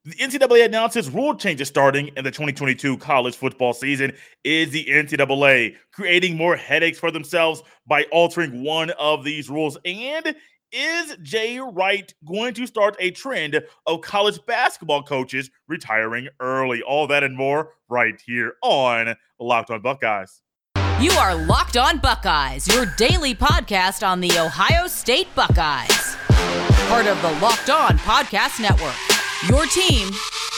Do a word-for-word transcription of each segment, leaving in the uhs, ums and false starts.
The N C double A announces rule changes starting in the twenty twenty-two college football season. Is the N C double A creating more headaches for themselves by altering one of these rules? And is Jay Wright going to start a trend of college basketball coaches retiring early? All that and more right here on Locked On Buckeyes. You are Locked On Buckeyes, your daily podcast on the Ohio State Buckeyes. Part of the Locked On Podcast Network. Your team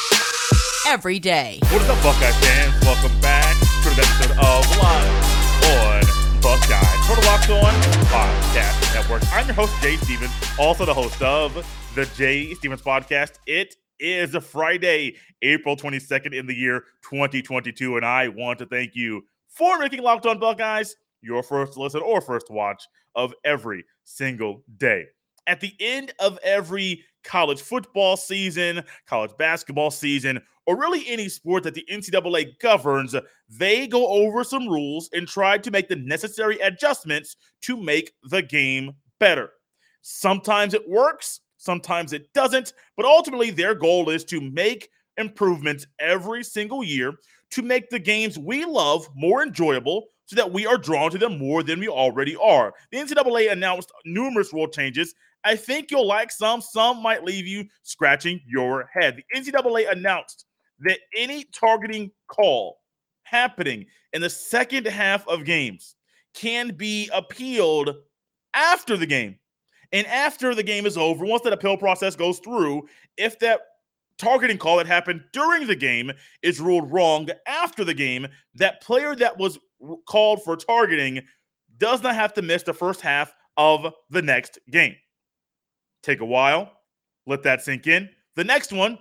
every day. What is up, Buckeye fans? Welcome back to the episode of Locked On Buckeyes for the Locked On Podcast Network. I'm your host, Jay Stevens, also the host of the Jay Stevens Podcast. It is a Friday, April twenty-second in the year twenty twenty-two, and I want to thank you for making Locked On Buckeyes your first listen or first watch of every single day. At the end of every college football season, college basketball season, or really any sport that the N C double A governs, they go over some rules and try to make the necessary adjustments to make the game better. Sometimes it works, sometimes it doesn't, but ultimately their goal is to make improvements every single year to make the games we love more enjoyable so that we are drawn to them more than we already are. The N C double A announced numerous rule changes. I think you'll like some. Some might leave you scratching your head. The N C double A announced that any targeting call happening in the second half of games can be appealed after the game. And after the game is over, once that appeal process goes through, if that targeting call that happened during the game is ruled wrong after the game, that player that was called for targeting does not have to miss the first half of the next game. Take a while. Let that sink in. The next one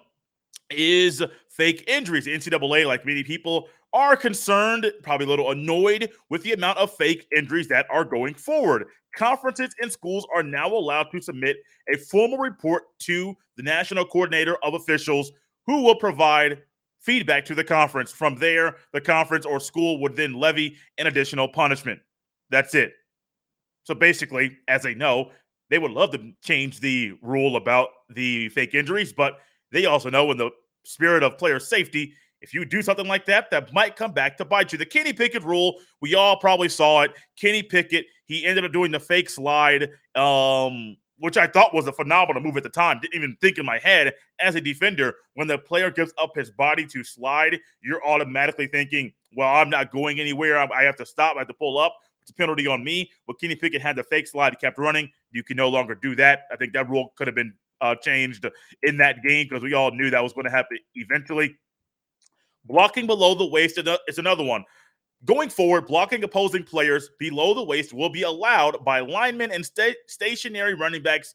is fake injuries. The N C double A, like many people, are concerned, probably a little annoyed with the amount of fake injuries that are going forward. Conferences and schools are now allowed to submit a formal report to the National Coordinator of Officials, who will provide feedback to the conference. From there, the conference or school would then levy an additional punishment. That's it. So basically, as they know, they would love to change the rule about the fake injuries, but they also know in the spirit of player safety, if you do something like that, that might come back to bite you. The Kenny Pickett rule, we all probably saw it. Kenny Pickett, he ended up doing the fake slide, um, which I thought was a phenomenal move at the time. Didn't even think in my head as a defender, when the player gives up his body to slide, you're automatically thinking, well, I'm not going anywhere. I have to stop. I have to pull up. It's a penalty on me. But Kenny Pickett had the fake slide. He kept running. You can no longer do that. I think that rule could have been uh, changed in that game because we all knew that was going to happen eventually. Blocking below the waist is another one. Going forward, blocking opposing players below the waist will be allowed by linemen and sta- stationary running backs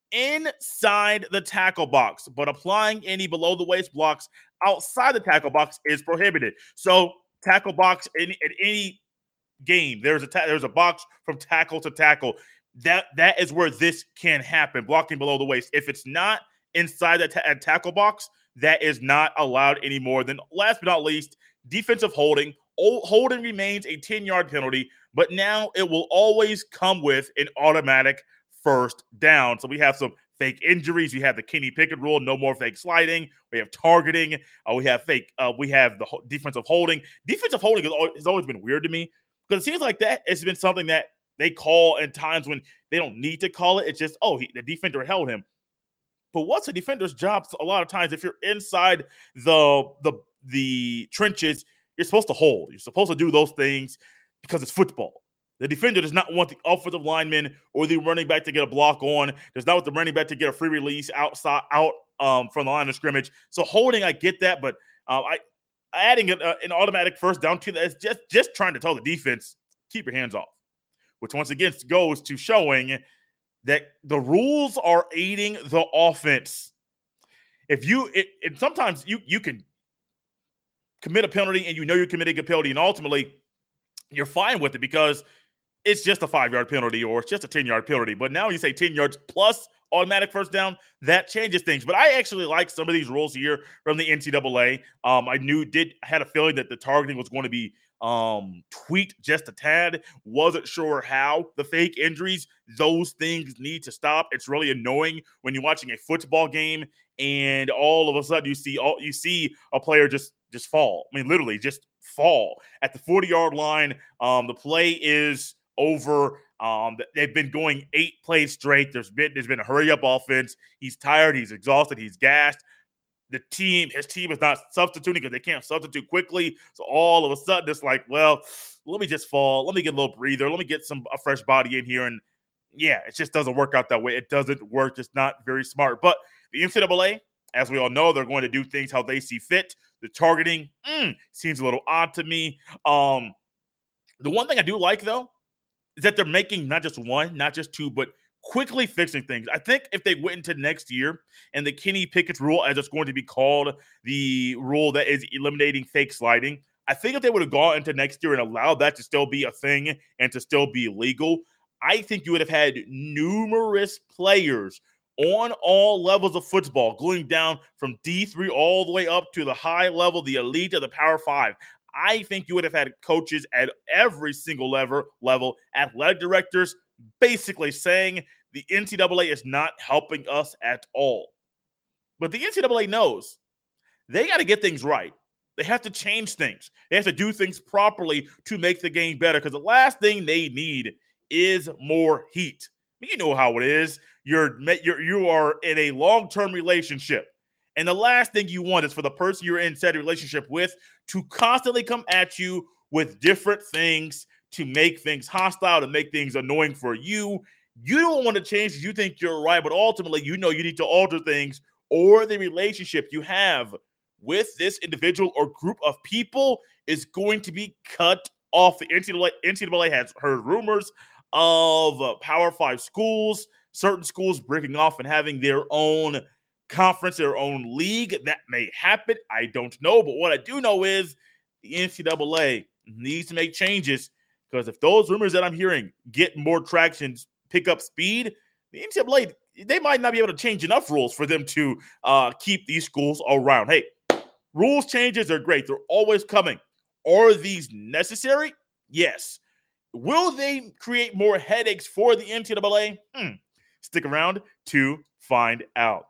inside the tackle box, but applying any below the waist blocks outside the tackle box is prohibited. So tackle box in, in any game, there's a ta- there's a box from tackle to tackle. That that is where this can happen, blocking below the waist. If it's not inside the ta- tackle box, that is not allowed anymore. Then last but not least, defensive holding. O- holding remains a ten-yard penalty, but now it will always come with an automatic first down. So we have some fake injuries. We have the Kenny Pickett rule, no more fake sliding. We have targeting. Uh, we have fake. Uh, we have the ho- defensive holding. Defensive holding has always, has always been weird to me because it seems like that has been something that they call at times when they don't need to call it. It's just, oh, he, the defender held him. But what's a defender's job? A lot of times, if you're inside the the the trenches, you're supposed to hold. You're supposed to do those things because it's football. The defender does not want the offensive lineman or the running back to get a block on. Does not want the running back to get a free release outside out um, from the line of scrimmage. So holding, I get that, but uh, I adding an, uh, an automatic first down to that is just just trying to tell the defense, keep your hands off. Which once again goes to showing that the rules are aiding the offense. If you, it, it sometimes you you can commit a penalty and you know you're committing a penalty, and ultimately you're fine with it because it's just a five-yard penalty or it's just a ten-yard penalty. But now you say ten yards plus automatic first down, that changes things. But I actually like some of these rules here from the N C double A. Um, I knew did had a feeling that the targeting was going to be um tweaked just a tad. Wasn't sure how. The fake injuries, those things need to stop. It's really annoying when you're watching a football game and all of a sudden you see all you see a player just just fall. I mean, literally just fall at the forty-yard line. Um, the play is over. Um, they've been going eight plays straight. There's been there's been a hurry up offense. He's tired. He's exhausted. He's gassed. The team, his team is not substituting because they can't substitute quickly. So all of a sudden, it's like, well, let me just fall. Let me get a little breather. Let me get some a fresh body in here. And yeah, it just doesn't work out that way. It doesn't work. It's not very smart. But the N C double A, as we all know, they're going to do things how they see fit. The targeting mm, seems a little odd to me. Um, the one thing I do like, though, is that they're making not just one, not just two, but quickly fixing things. I think if they went into next year and the Kenny Pickett rule, as it's going to be called, the rule that is eliminating fake sliding, I think if they would have gone into next year and allowed that to still be a thing and to still be legal, I think you would have had numerous players on all levels of football, going down from D three all the way up to the high level, the elite of the Power Five. I think you would have had coaches at every single level, level, athletic directors, basically saying the N C double A is not helping us at all. But the N C double A knows they got to get things right. They have to change things. They have to do things properly to make the game better, because the last thing they need is more heat. You know how it is. You're, you're you are in a long-term relationship, and the last thing you want is for the person you're in said relationship with to constantly come at you with different things to make things hostile, to make things annoying for you. You don't want to change because you think you're right, but ultimately you know you need to alter things, or the relationship you have with this individual or group of people is going to be cut off. The N C double A, N C double A has heard rumors of uh, Power Five schools, certain schools breaking off and having their own conference, their own league. That may happen. I don't know. But what I do know is the N C double A needs to make changes, because if those rumors that I'm hearing get more traction, pick up speed, the N C double A, they might not be able to change enough rules for them to uh, keep these schools around. Hey, rules changes are great. They're always coming. Are these necessary? Yes. Will they create more headaches for the N C double A? Hmm. Stick around to find out.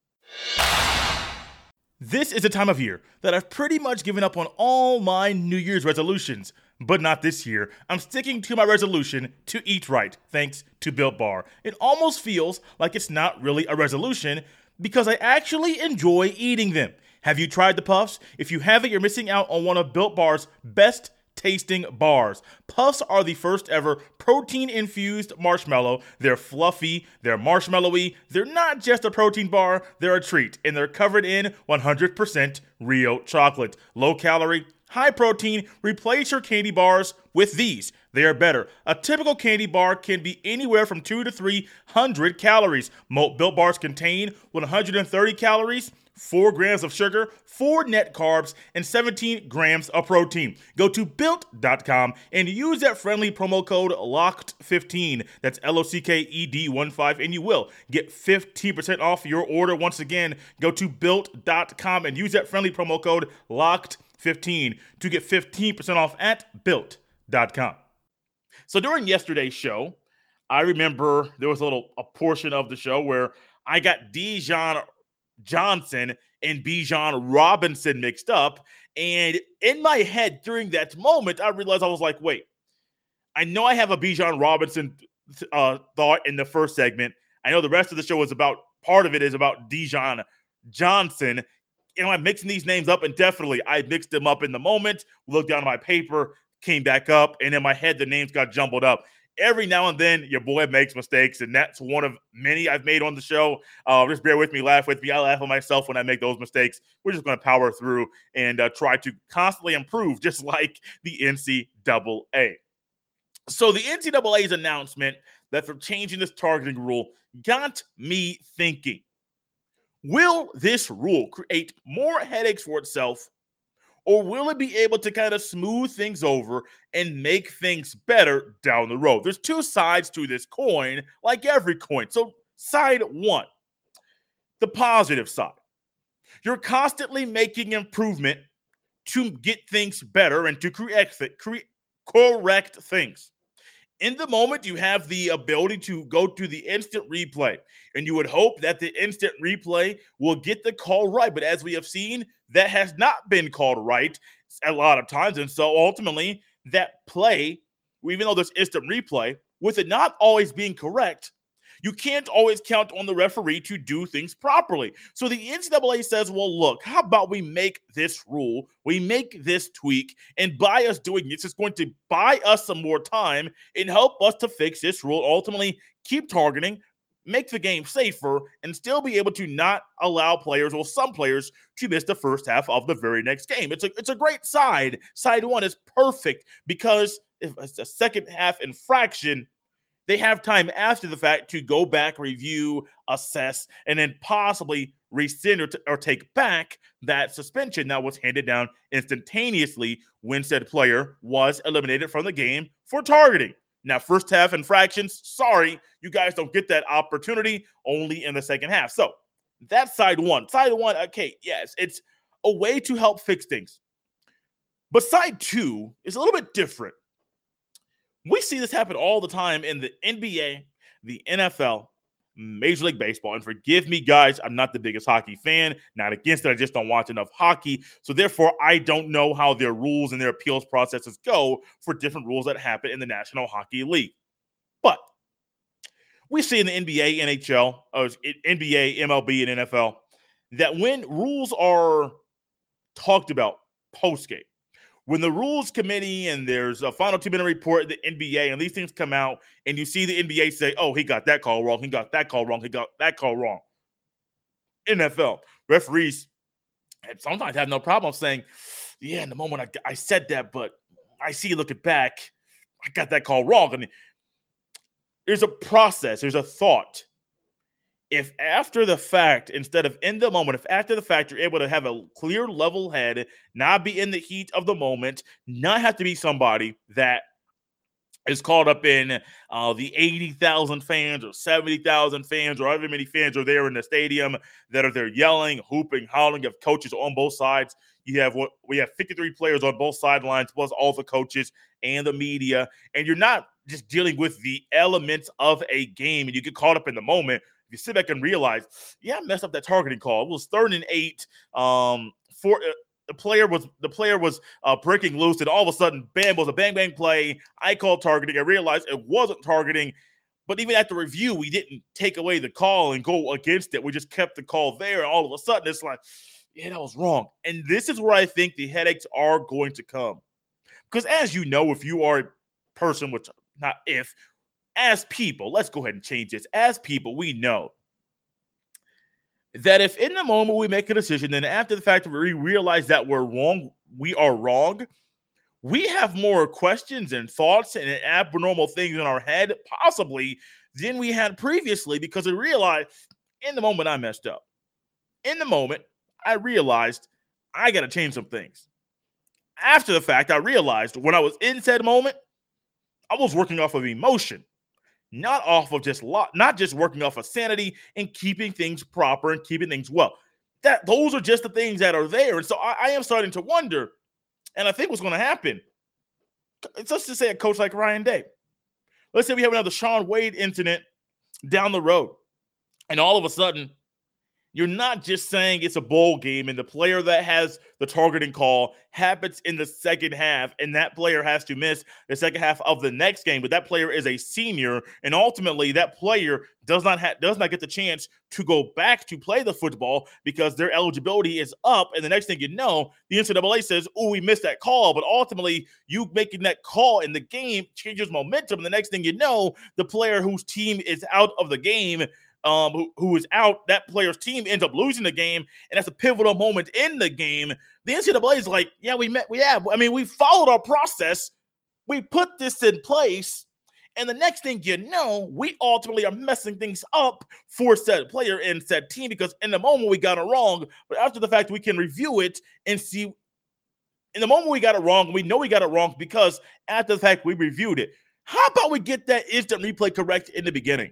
This is a time of year that I've pretty much given up on all my New Year's resolutions, but not this year. I'm sticking to my resolution to eat right, thanks to Built Bar. It almost feels like it's not really a resolution because I actually enjoy eating them. Have you tried the Puffs? If you haven't, you're missing out on one of Built Bar's best tasting bars. Puffs are the first ever protein-infused marshmallow. They're fluffy, they're marshmallowy, they're not just a protein bar, they're a treat, and they're covered in one hundred percent real chocolate. Low calorie, high protein. Replace your candy bars with these. They are better. A typical candy bar can be anywhere from two to three hundred calories. Built Bars contain one hundred thirty calories, four grams of sugar, four net carbs, and seventeen grams of protein. Go to built dot com and use that friendly promo code locked fifteen. That's L O C K E D one five, and you will get fifteen percent off your order. Once again, go to built dot com and use that friendly promo code locked fifteen to get fifteen percent off at built dot com. So during yesterday's show, I remember there was a little a portion of the show where I got Dijon Johnson and Bijan Robinson mixed up. And in my head during that moment, I realized I was like, wait, I know I have a Bijan Robinson uh, thought in the first segment. I know the rest of the show was about, part of it is about Dijon Johnson. You know, I'm mixing these names up, and definitely I mixed them up in the moment, looked down at my paper, came back up, and in my head, the names got jumbled up. Every now and then, your boy makes mistakes, and that's one of many I've made on the show. Uh, just bear with me, laugh with me. I laugh at myself when I make those mistakes. We're just going to power through and uh, try to constantly improve, just like the N C double A. So the N C double A's announcement that they're changing this targeting rule got me thinking, will this rule create more headaches for itself, or will it be able to kind of smooth things over and make things better down the road? There's two sides to this coin, like every coin. So side one, the positive side. You're constantly making improvement to get things better and to correct, cre- correct things. In the moment, you have the ability to go to the instant replay, and you would hope that the instant replay will get the call right. But as we have seen, that has not been called right a lot of times. And so ultimately, that play, even though there's instant replay, with it not always being correct, you can't always count on the referee to do things properly. So the N C double A says, well, look, how about we make this rule, we make this tweak, and by us doing this, it's going to buy us some more time and help us to fix this rule, ultimately keep targeting, make the game safer, and still be able to not allow players, or some players, to miss the first half of the very next game. It's a, it's a great side. Side one is perfect because if it's a second half infraction, they have time after the fact to go back, review, assess, and then possibly rescind or, t- or take back that suspension that was handed down instantaneously when said player was eliminated from the game for targeting. Now, first half infractions, sorry, you guys don't get that opportunity, only in the second half. So that's side one. Side one, okay, yes, it's a way to help fix things. But side two is a little bit different. We see this happen all the time in the N B A, the N F L, Major League Baseball. And forgive me, guys, I'm not the biggest hockey fan. Not against it. I just don't watch enough hockey. So therefore, I don't know how their rules and their appeals processes go for different rules that happen in the National Hockey League. But we see in the N B A, N H L, uh, N B A, M L B, and N F L that when rules are talked about post-game, when the rules committee and there's a final two-minute report at the N B A and these things come out and you see the N B A say, oh, he got that call wrong, he got that call wrong, he got that call wrong. N F L, referees sometimes have no problem saying, yeah, in the moment I, I said that, but I see looking back, I got that call wrong. I mean, there's a process, there's a thought. If after the fact, instead of in the moment, if after the fact you're able to have a clear level head, not be in the heat of the moment, not have to be somebody that is caught up in uh, the eighty thousand fans or seventy thousand fans or however many fans are there in the stadium that are there yelling, hooping, hollering. You have coaches on both sides. You have what we have fifty-three players on both sidelines, plus all the coaches and the media. And you're not just dealing with the elements of a game and you get caught up in the moment. You sit back and realize, yeah, I messed up that targeting call. It was third and eight. Um, for uh, the player was the player was uh, breaking loose, and all of a sudden, bam, was a bang bang play. I called targeting. I realized it wasn't targeting, but even at the review, we didn't take away the call and go against it. We just kept the call there. And all of a sudden, it's like, yeah, that was wrong. And this is where I think the headaches are going to come, because as you know, if you are a person, which not if. As people, let's go ahead and change this. As people, we know that if in the moment we make a decision, then after the fact we realize that we're wrong, we are wrong, we have more questions and thoughts and abnormal things in our head, possibly, than we had previously, because we realized in the moment I messed up. In the moment, I realized I got to change some things. After the fact, I realized when I was in said moment, I was working off of emotion. Not off of just lot, not just working off of sanity and keeping things proper and keeping things well. That those are just the things that are there. And so I, I am starting to wonder, and I think what's going to happen. Let's just say a coach like Ryan Day. Let's say we have another Shaun Wade incident down the road, and all of a sudden, you're not just saying it's a bowl game and the player that has the targeting call happens in the second half and that player has to miss the second half of the next game, but that player is a senior and ultimately that player does not have does not get the chance to go back to play the football because their eligibility is up, and the next thing you know, the N C double A says, oh, we missed that call, but ultimately you making that call in the game changes momentum, and the next thing you know, the player whose team is out of the game Um, who, who is out, that player's team ends up losing the game, and that's a pivotal moment in the game. The N C double A is like, yeah, we met, we have, I mean, we followed our process, we put this in place, and the next thing you know, we ultimately are messing things up for said player and said team, because in the moment we got it wrong, but after the fact, we can review it and see, in the moment we got it wrong, we know we got it wrong because after the fact, we reviewed it. How about we get that instant replay correct in the beginning?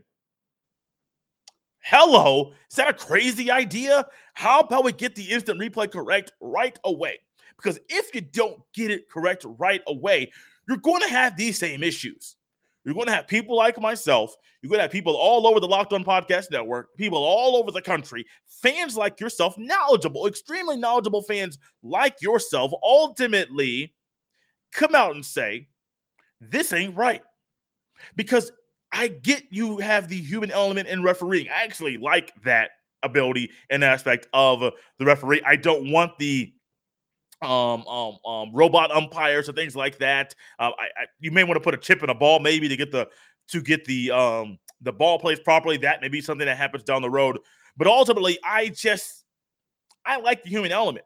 Hello, is that a crazy idea? How about we get the instant replay correct right away? Because if you don't get it correct right away, you're going to have these same issues. You're going to have people like myself. You're going to have people all over the Locked On Podcast Network, people all over the country, fans like yourself, knowledgeable, extremely knowledgeable fans like yourself, ultimately come out and say, this ain't right. Because I get you have the human element in refereeing. I actually like that ability and aspect of the referee. I don't want the um, um, um, robot umpires and things like that. Uh, I, I, you may want to put a chip in a ball maybe to get the to get the um, the ball placed properly. That may be something that happens down the road. But ultimately, I just I like the human element.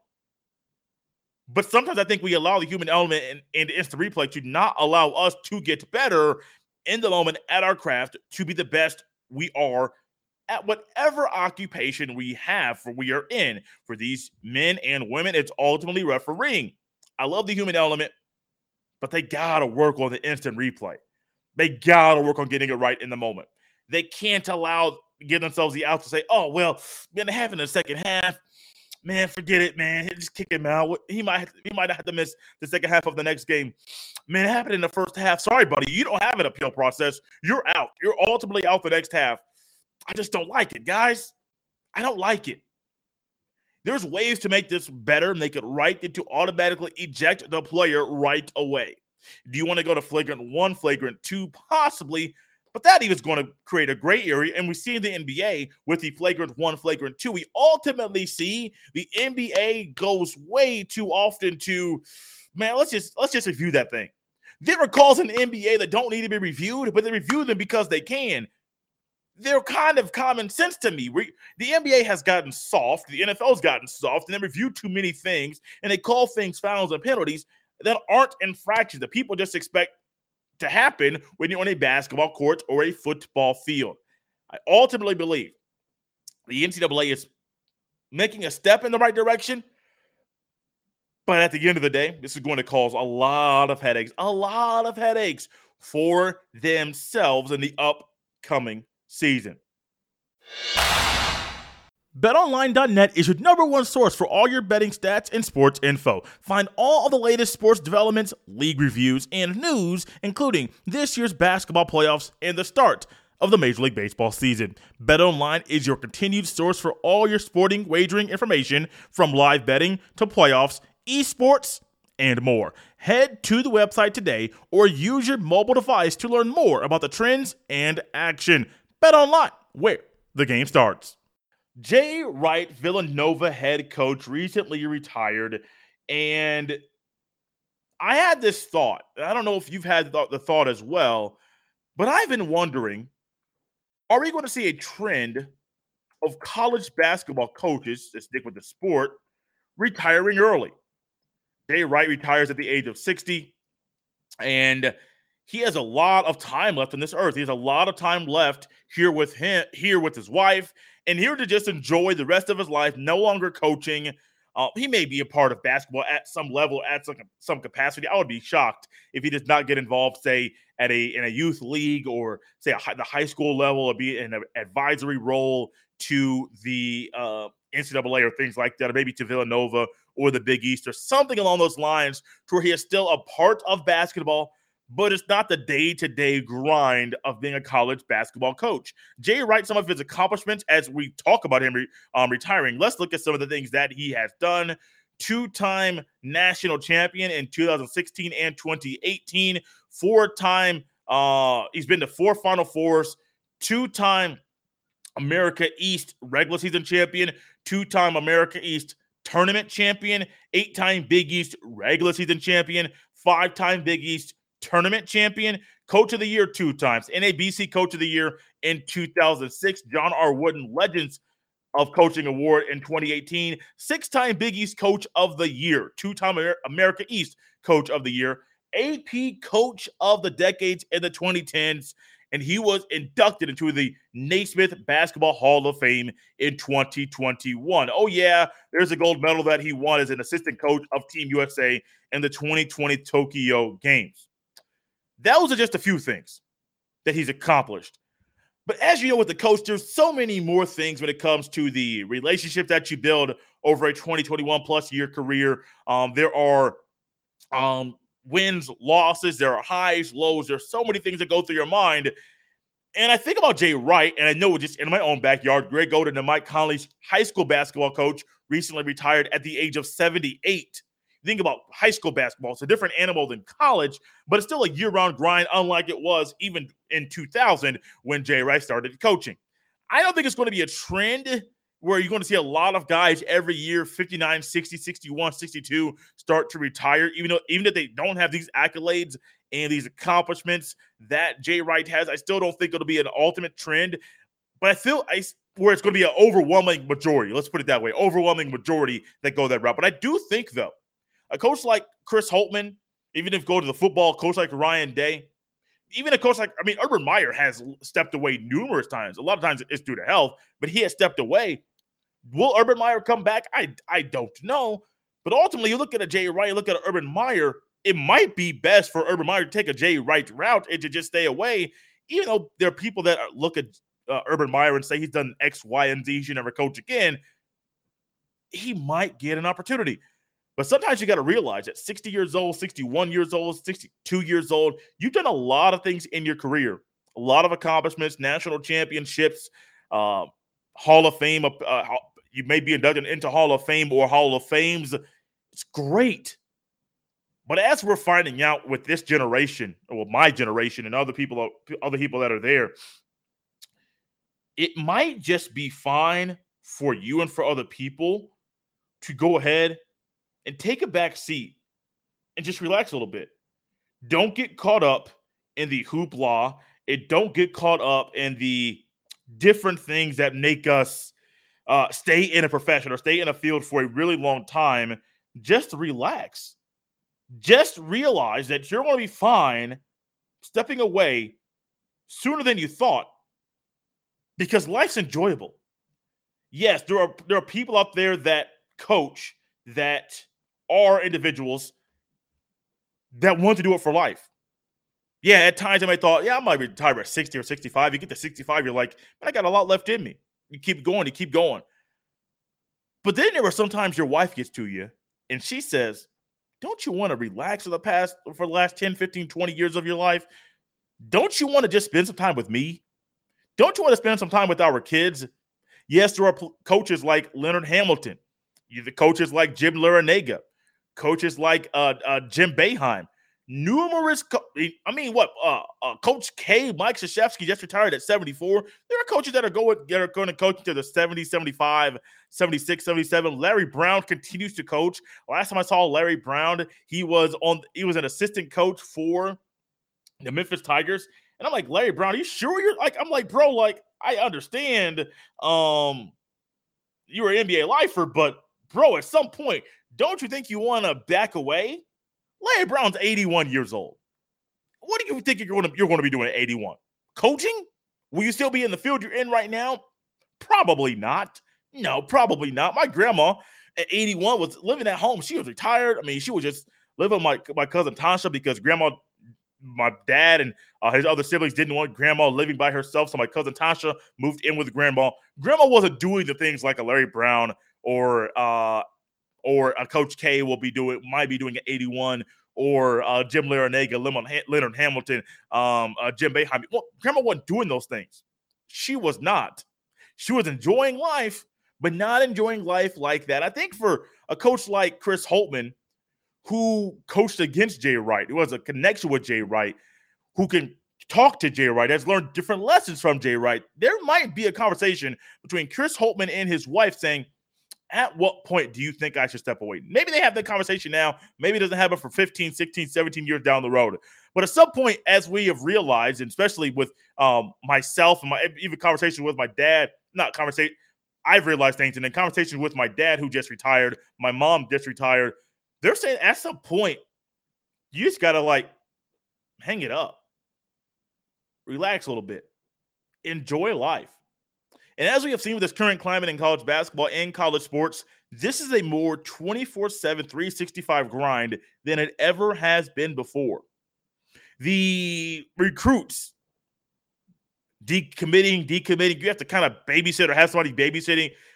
But sometimes I think we allow the human element in, in instant replay to not allow us to get better in the moment at our craft, to be the best we are at whatever occupation we have for we are in. For these men and women, it's ultimately refereeing. I love the human element, but they got to work on the instant replay. They got to work on getting it right in the moment. They can't allow, give themselves the out to say, oh, well, man, they have in the second half. Man, forget it, man. Just kick him out. He might he might have to miss the second half of the next game. Man, it happened in the first half. Sorry, buddy. You don't have an appeal process. You're out. You're ultimately out the next half. I just don't like it, guys. I don't like it. There's ways to make this better, make it right, and to automatically eject the player right away. Do you want to go to flagrant one, flagrant two? Possibly. But that even is going to create a gray area. And we see in the N B A with the flagrant one, flagrant two, we ultimately see the N B A goes way too often to, man, let's just let's just review that thing. There are calls in the N B A that don't need to be reviewed, but they review them because they can. They're kind of common sense to me. We, the N B A has gotten soft. The N F L has gotten soft, and they review too many things, and they call things fouls and penalties that aren't infractions that people just expect to happen when you're on a basketball court or a football field. I ultimately believe the N C double A is making a step in the right direction, but at the end of the day, this is going to cause a lot of headaches, a lot of headaches for themselves in the upcoming season. Bet Online dot net is your number one source for all your betting stats and sports info. Find all of the latest sports developments, league reviews, and news, including this year's basketball playoffs and the start of the Major League Baseball season. BetOnline is your continued source for all your sporting wagering information, from live betting to playoffs, esports, and more. Head to the website today or use your mobile device to learn more about the trends and action. BetOnline, where the game starts. Jay Wright, Villanova head coach, recently retired, and I had this thought. I don't know if you've had the thought as well, but I've been wondering, are we going to see a trend of college basketball coaches, to stick with the sport, retiring early? Jay Wright retires at the age of sixty, and he has a lot of time left on this earth. He has a lot of time left here with him, here with his wife, and here to just enjoy the rest of his life, no longer coaching. Uh, he may be a part of basketball at some level, at some, some capacity. I would be shocked if he does not get involved, say, at a in a youth league or, say, a, the high school level, or be in an advisory role to the uh, N C double A or things like that, or maybe to Villanova or the Big East or something along those lines, to where he is still a part of basketball, but it's not the day-to-day grind of being a college basketball coach. Jay Wright, some of his accomplishments as we talk about him re- um, retiring, let's look at some of the things that he has done. Two-time national champion in two thousand sixteen and twenty eighteen. Four-time, uh, he's been to four Final Fours. Two-time America East regular season champion. Two-time America East tournament champion. Eight-time Big East regular season champion. Five-time Big East tournament champion, coach of the year two times, N A B C coach of the year in two thousand six, John R. Wooden Legends of Coaching Award in twenty eighteen, six-time Big East coach of the year, two-time America East coach of the year, A P coach of the decades in the twenty tens, and he was inducted into the Naismith Basketball Hall of Fame in twenty twenty-one. Oh yeah, there's a gold medal that he won as an assistant coach of Team U S A in the twenty twenty Tokyo Games. Those are just a few things that he's accomplished. But as you know, with the coach, there's so many more things when it comes to the relationship that you build over a twenty, twenty-one plus year career. Um, there are um, wins, losses, there are highs, lows. There's so many things that go through your mind. And I think about Jay Wright, and I know just in my own backyard, Greg Oden, and Mike Conley's high school basketball coach, recently retired at the age of seventy-eight. Think about high school basketball. It's a different animal than college, but it's still a year-round grind, unlike it was even in two thousand when Jay Wright started coaching. I don't think it's going to be a trend where you're going to see a lot of guys every year, fifty-nine, sixty, sixty-one, sixty-two, start to retire, even though even if they don't have these accolades and these accomplishments that Jay Wright has. I still don't think it'll be an ultimate trend, but I feel I, where it's going to be an overwhelming majority. Let's put it that way, overwhelming majority that go that route. But I do think, though, a coach like Chris Holtmann, even if you go to the football, coach like Ryan Day, even a coach like, I mean, Urban Meyer has stepped away numerous times. A lot of times it's due to health, but he has stepped away. Will Urban Meyer come back? I, I don't know. But ultimately, you look at a Jay Wright, you look at an Urban Meyer, it might be best for Urban Meyer to take a Jay Wright route and to just stay away, even though there are people that look at uh, Urban Meyer and say he's done X, Y, and Z, he should never coach again. He might get an opportunity. But sometimes you got to realize that sixty years old, sixty-one years old, sixty-two years old, you've done a lot of things in your career, a lot of accomplishments, national championships, uh, Hall of Fame. Uh, you may be inducted into Hall of Fame or Hall of Fames. It's great. But as we're finding out with this generation, or my generation and other people, other people that are there, it might just be fine for you and for other people to go ahead and take a back seat and just relax a little bit. Don't get caught up in the hoopla, and don't get caught up in the different things that make us uh, stay in a profession or stay in a field for a really long time. Just relax. Just realize that you're going to be fine stepping away sooner than you thought, because life's enjoyable. Yes, there are there are people out there that coach that are individuals that want to do it for life. Yeah, at times I might thought, yeah, I might retire at sixty or sixty-five. You get to sixty-five, you're like, man, I got a lot left in me. You keep going, you keep going. But then there are sometimes your wife gets to you and she says, don't you want to relax for the past, for the last ten, fifteen, twenty years of your life? Don't you want to just spend some time with me? Don't you want to spend some time with our kids? Yes, there are p- coaches like Leonard Hamilton. The coaches like Jim Larrañaga. Coaches like uh, uh, Jim Boeheim. Numerous, co- I mean, what? Uh, uh, Coach K, Mike Krzyzewski, just retired at seventy-four. There are coaches that are going, that are going to coach to the seventy, seventy-five, seventy-six, seventy-seven. Larry Brown continues to coach. Last time I saw Larry Brown, he was on. He was an assistant coach for the Memphis Tigers. And I'm like, Larry Brown, are you sure you're like? I'm like, bro, like, I understand um, you're an N B A lifer, but bro, at some point, don't you think you want to back away? Larry Brown's eighty-one years old. What do you think you're going to you're going to be doing at eighty-one? Coaching? Will you still be in the field you're in right now? Probably not. No, probably not. My grandma at eighty-one was living at home. She was retired. I mean, she was just living with my, my cousin Tasha because grandma, my dad and uh, his other siblings didn't want grandma living by herself. So my cousin Tasha moved in with grandma. Grandma wasn't doing the things like a Larry Brown or uh, or a Coach K will be doing, might be doing at eighty-one, or uh, Jim Larrañaga, Leonard Hamilton, um, uh, Jim Boeheim. Well, grandma wasn't doing those things. She was not. She was enjoying life, but not enjoying life like that. I think for a coach like Chris Holtmann, who coached against Jay Wright, who has a connection with Jay Wright, who can talk to Jay Wright, has learned different lessons from Jay Wright, there might be a conversation between Chris Holtmann and his wife saying, at what point do you think I should step away? Maybe they have that conversation now. Maybe it doesn't happen for fifteen, sixteen, seventeen years down the road. But at some point, as we have realized, and especially with um, myself and my even conversation with my dad, not conversation, I've realized things, and then conversations with my dad who just retired, my mom just retired, they're saying at some point, you just got to like hang it up. Relax a little bit. Enjoy life. And as we have seen with this current climate in college basketball and college sports, this is a more twenty-four seven, three sixty-five grind than it ever has been before. The recruits decommitting, decommitting, you have to kind of babysit or have somebody babysitting.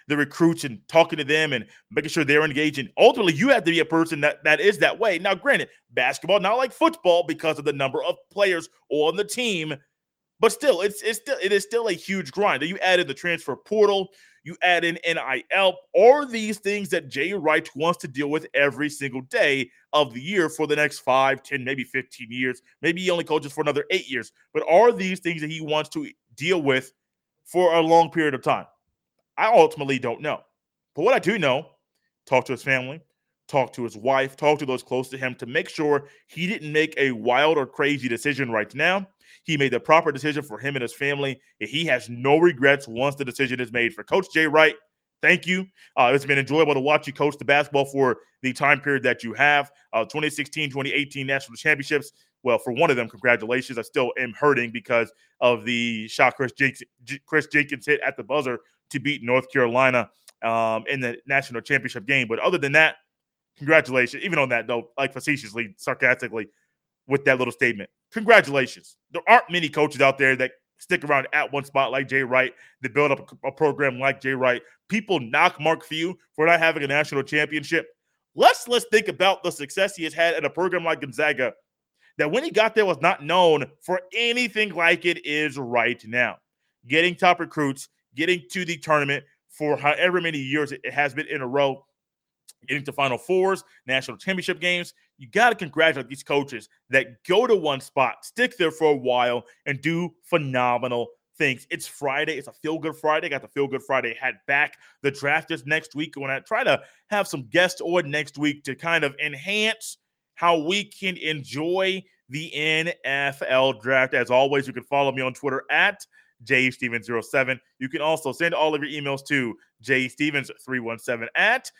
the recruits and talking to them and making sure they're engaged. And ultimately, you have to be a person that, that is that way. Now, granted, basketball, not like football because of the number of players on the team, but still, it's it's still it is still a huge grind. You add in the transfer portal, you add in N I L, all these things that Jay Wright wants to deal with every single day of the year for the next five, ten, maybe fifteen years. Maybe he only coaches for another eight years. But are these things that he wants to deal with for a long period of time? I ultimately don't know. But what I do know, talk to his family, talk to his wife, talk to those close to him to make sure he didn't make a wild or crazy decision right now. He made the proper decision for him and his family. He has no regrets once the decision is made. For Coach Jay Wright, thank you. Uh, it's been enjoyable to watch you coach the basketball for the time period that you have. Uh, twenty sixteen, twenty eighteen National Championships. Well, for one of them, congratulations. I still am hurting because of the shot Chris Jenkins, Chris Jenkins hit at the buzzer to beat North Carolina um, in the National Championship game. But other than that, congratulations. Even on that, though, like facetiously, sarcastically, with that little statement. Congratulations. There aren't many coaches out there that stick around at one spot like Jay Wright, that build up a, a program like Jay Wright. People knock Mark Few for not having a national championship. Let's let's think about the success he has had at a program like Gonzaga that when he got there was not known for anything like it is right now. Getting top recruits, getting to the tournament for however many years it has been in a row, getting to Final Fours, national championship games. You got to congratulate these coaches that go to one spot, stick there for a while, and do phenomenal things. It's Friday. It's a feel-good Friday. Got the feel-good Friday hat back. The draft is next week. When I try to have some guests on next week to kind of enhance how we can enjoy the N F L draft. As always, you can follow me on Twitter at J Stevens zero seven. You can also send all of your emails to j stevens three one seven at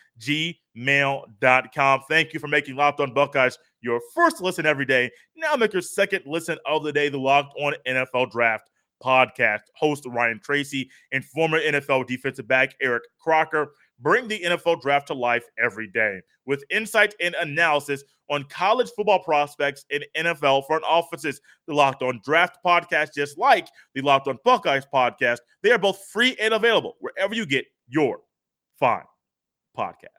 gmail dot com. Thank you for making Locked On Buckeyes your first listen every day. Now make your second listen of the day, the Locked On N F L Draft podcast. Host Ryan Tracy and former N F L defensive back Eric Crocker bring the N F L Draft to life every day with insight and analysis on college football prospects and N F L front offices. The Locked On Draft podcast, just like the Locked On Buckeyes podcast, they are both free and available wherever you get your fine podcast.